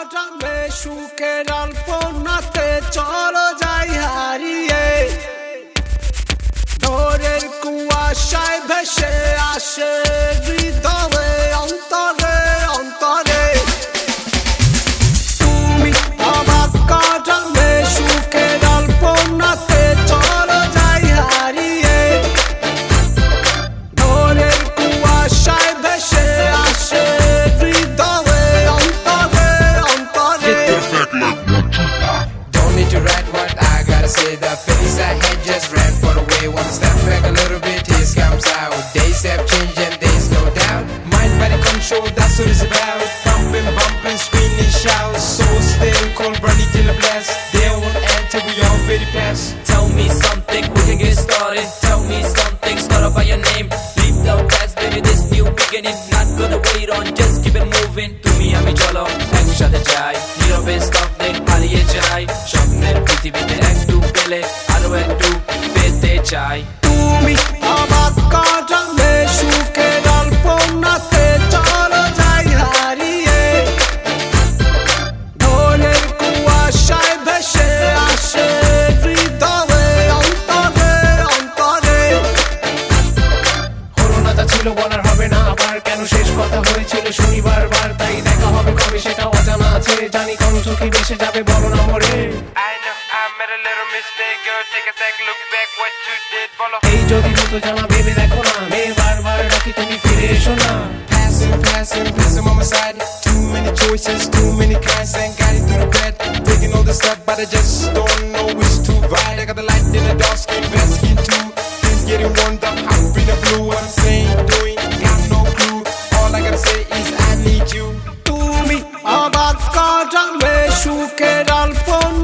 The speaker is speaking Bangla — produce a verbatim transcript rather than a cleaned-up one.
কাটাবে সুখের আলপনাতে চলো যাই হারিয়ে ভোরের কুয়াশায় ভেসে আসে হৃদয়ে অন্তরে অন্তরে তুমি অবাক কাটাবে সুখের আলপনাতে চলো যাই হারিয়ে ভোরের কুয়াশায় ভেসে আসে হৃদয়ে অন্তরে অন্তরে Don't need to write what I gotta say. The feelings I had just ran for away. One step back a little bit, here comes out. Days have changed and there's no doubt. Mind, body control, that's what it's about. Pumping, bumping, screaming, shout. Soul still cold, burning till the blast. They won't enter, we all very fast. Tell me something, we can get started. Tell me something, start up by your name. Leave the past, baby, this new beginning. Not gonna wait on, just keep it moving. তুমি আমি চলো একসাথে যাই, নীরবে স্তব্ধে হারিয়ে যাই। স্বপ্নের পৃথিবীতে একটু পেলে আরো একটু পেতে চাই। তুমি অবাক কাটাবে সুখের আলপনাতে চলো যাই হারিয়ে ভোরের কুয়াশায় ভেসে আসে হৃদয়ে অন্তরে অন্তরে হলো না তা ছিল বলার হবে না আবার কেন শেষ কথা হয়েছিল শনিবার বার তাই দেখা হবে কবে সেটা অজানা আছে জানি কোন চোখে ভেসে যাবে বড় নম্বরে I know I made a little mistake, girl. Take a second look back, what you did, follow. এই যদি হতো জানা ভেবে দেখো না মেয়ে বারবার ডাকি তুমি ফিরে এসো না Passing, passing, passing on my side. Too many choices, too many kinds, ain't got it through the bed. Taking all this stuff, but I just don't know which to ride. I got the light in the dark skin, best skin too. Things getting warmed up, hot in the blue. What I'm saying, doing, got no clue. All I gotta say is I need you. তুমি অবাক কাটাবে সুখের আলপনা